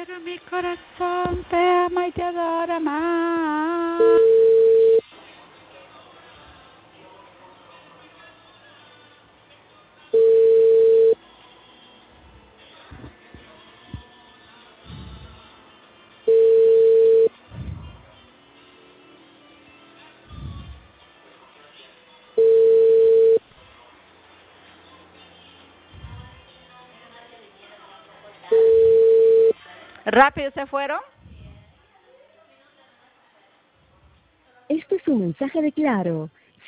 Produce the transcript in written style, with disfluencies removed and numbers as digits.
Pero mi corazón te ama y te adora más. ¿Rápido se fueron? Este es un mensaje de Claro.